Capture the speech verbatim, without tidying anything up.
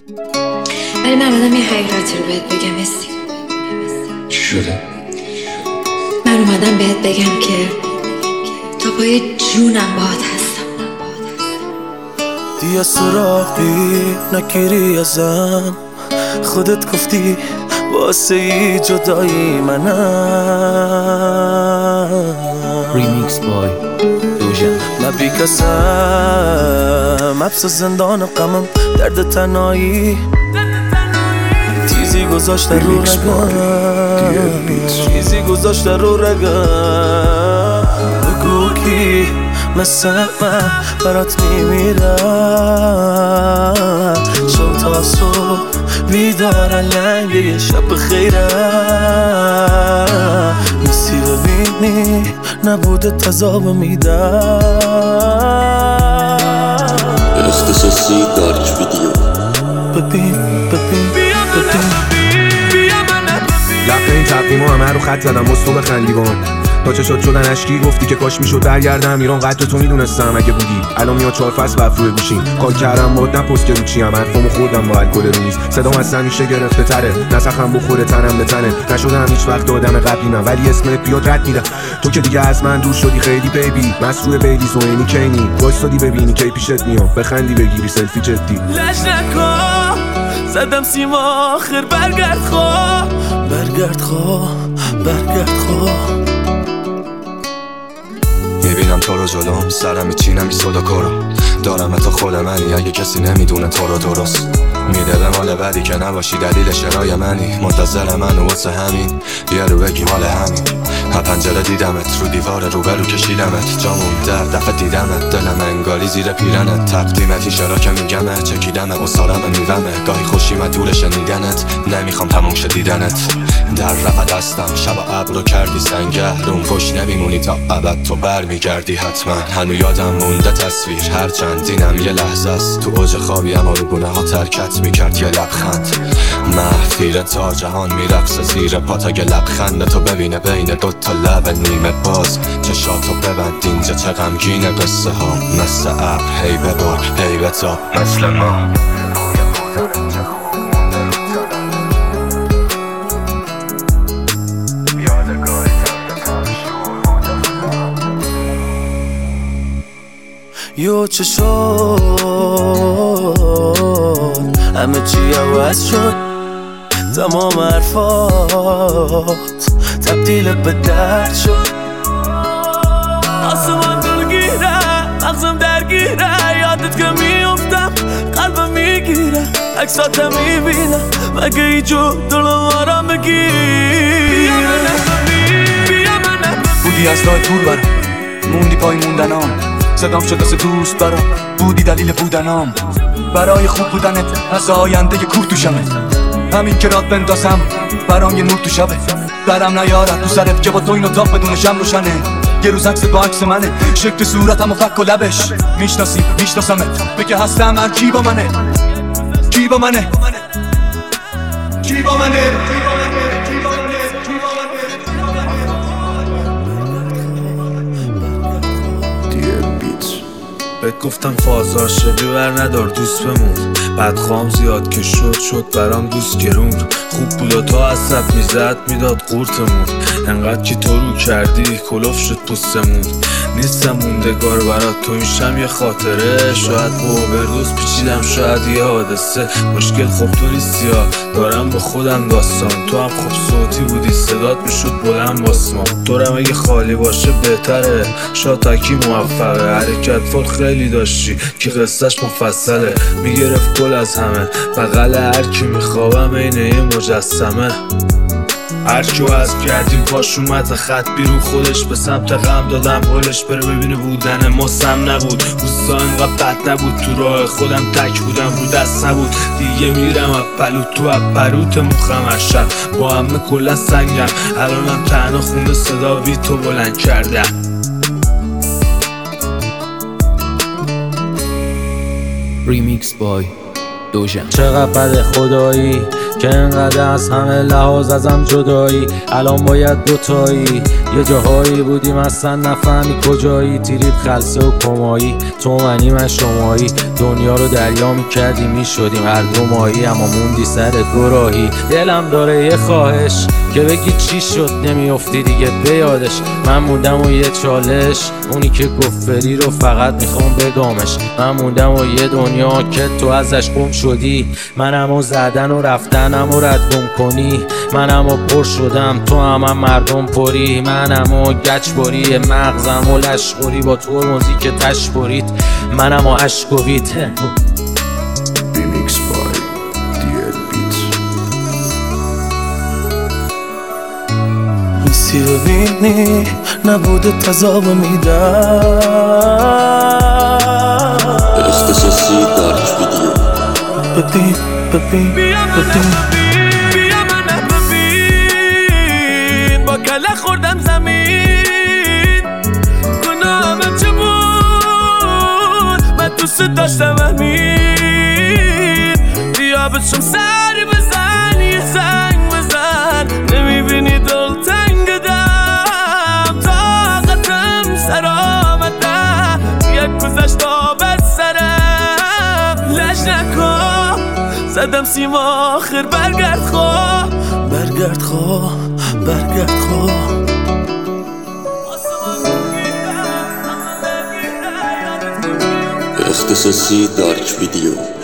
ولی من اومدم یه حقیقتی رو بهت بگم. هستی چی شده؟ من اومدم بهت بگم که تا پای جونم باهات هستم. دیگه سراغی نگیری ازم، خودت گفتی واسه ای جدایی منم. ریمیکس بای دوژن. نبی کسم حبس زندان غمم، درد تنهایی تیزی گذاشته رو رگم، چیزی گذاشته رو رگم. بگو کی مثل من برات میمیرم، شب تا صبح بیدار لنگ یه شب خیرم. نیستی ببینی نبوده تذاب میدم. اختصاصی دارک ویدیو. ببین ببین ببین لقه این تقویمو همه رو خط زدم واسه تو بخندی بام. تا چه شد شدن اشکی گفتی که کاش میشد برگردم ایران. قدر تو میدونستم اگه بودی الان میاد چهار فصل بف روی گوشیم. کار کردم باد نپست که رو چیم، حرفامو خوردم با الکل رو نیست. صدام از همیشه گرفته تره، نسخم بخوره تنم به تنه. نشدم هیچ وقت آدم قبلی من، ولی اسمت بیاد رد میدم. تو که دیگه از من دور شدی خیلی بیبی، مسروع بیلی زوینی کینی. وایسادی ببینی کی پیشت میام، بخندی بگیری سلفی جدی. لش نکن زدم سیما آخر برگرد خواه، برگرد خواه، برگرد خواه. میبینم تو رو جلوم، سرم میچینم بی صدا کارو. دارم تا خود منی اگه کسی نمیدونه تو رو درست. میده به مال بعدی که نباشی دلیل شرای منی. منتظر منو واسه همین بیا رو بگی مال همین. ها پنجره دیدمت، رو دیوار روبرو کشیدمت. جامون در دفعه دیدمت، دلم انگاری زیر پیرنت. تقدیمت ایشارا که میگمه، چکیدمه اصارم میومه. گاهی خوشی من دور شنیدنت، نمیخوام تموم شه دیدنت. در رفت دستم شب ابرو کردی سنگهرون. پشت نمیمونی تا ابد تو بر میگردی حتما. هنو یادم مونده تصویر هرچند اینم یه لحظه است. تو اوج خوابی اما رو گونه ها ترکت میکرد یه لبخند. محفیر تا جهان میرقص زیر پات اگه لبخند تو ببینه بین دوتا لب نیمه باز. چشاتو ببند اینجا چه غمگینه قصه ها. مثل ابر هی ببار هی بتاب مثل ما. یو چه شد همه چی عوض شد، تمام حرفات تبدیل به درد شد. آسمان درگیره مغزم درگیره، یادت که میافتم قلبم میگیره. عکساتم میبینم مگه ای جو دلم آرام بگیره. بودی از راه دور برم، موندی پای موندنام. صدام شد دست دوست برام، بودی دلیل بودنام. برای خوب بودنت از آینده یه کوه تو شمه. همین که رات بندازم برام یه نور تو شبه. برم نیارد تو سرت که با تو این اتاق بدون شم روشنه. یه روز عکس با عکس منه، شکل صورتم و فک و لبش. میشناسی میشناسمت، بگه هستم من کی با منه، کی با منه، کی با منه. بهت گفتم فازار شدی ور ندار دوست بمون. بعد خوام زیاد که شد شد برام دوست گرون. خوب بود و تا عصب میزد میداد قورتمون. انقدر که تو رو کردی کلوف شد پوستمون. نیستم موندگار برات تو میشم یه خاطره. شاید با اوبردوز پیچیدم شاید یه حادثه. مشکل خب تو نیستی ها، دارم با خودم داستان. تو هم خوب صوتی بودی صدات میشد بلند باسمان. دورم اگه خالی باشه بهتره، شاید تاکی موفقه. حرکت فول خیلی داشتی که قصهش مفصله. میگرفت گل از همه بغل هر کی میخوابم اینه یه مجسمه. هرکیو از کردیم پاش اومد خط بیرون خودش. به سمت غم دادم حالش بره ببینه بودن ماسم نبود. روزا انقدر بد نبود، تو راه خودم تک بودم رو دست نبود. دیگه میرم اپلو تو اپروت مخم هر شب با همه کلا سنگم. الانم تنها خونده صدا بی تو بلند کردم. ریمیکس بای دوژم. چقدر بده خدایی که انقدر از همه لحاظ ازم جدایی، الان باید دوتایی. یه جاهایی بودیم اصلا نفهمی کجایی، تیریب خلصه و کمایی، تو منی من شمایی. دنیا رو دریا میکردی میشدیم هر دو ماهی، اما موندی سر دو راهی. دلم داره یه خواهش که بگی چی شد نمیافتی دیگه به یادش. من موندم و یه چالش، اونی که گفت فری رو فقط میخوام بگامش. من موندم و یه دنیا که تو ازش گم شدی، منم و زدن و رفتنم و رد گم کنی. منم و پر شدم تو هم, هم مردم پری، منم و گچ بری مغزم و لشخوری، با تو موزیک تش برید منم و عشق و بیت. ریمیکس بای دی ال بیت. میسی ببینی نبوده تضاب میدم اختصاصی دارک ویدیو. ببین ببین ببین بیا منه ببین، با کله خوردم زمین، گناهم چه بود من دوست داشتم همین. بیا بچم سری بزن یه زنگ بزن، نمیبینی دل تنگدم، طاقتم سر آمده یک گذشت آب از سرم. لج نکن زدم سیم آخر، برگرد خواه برگرد خواه برگرد خواه. اختصاصی دارک ویدیو.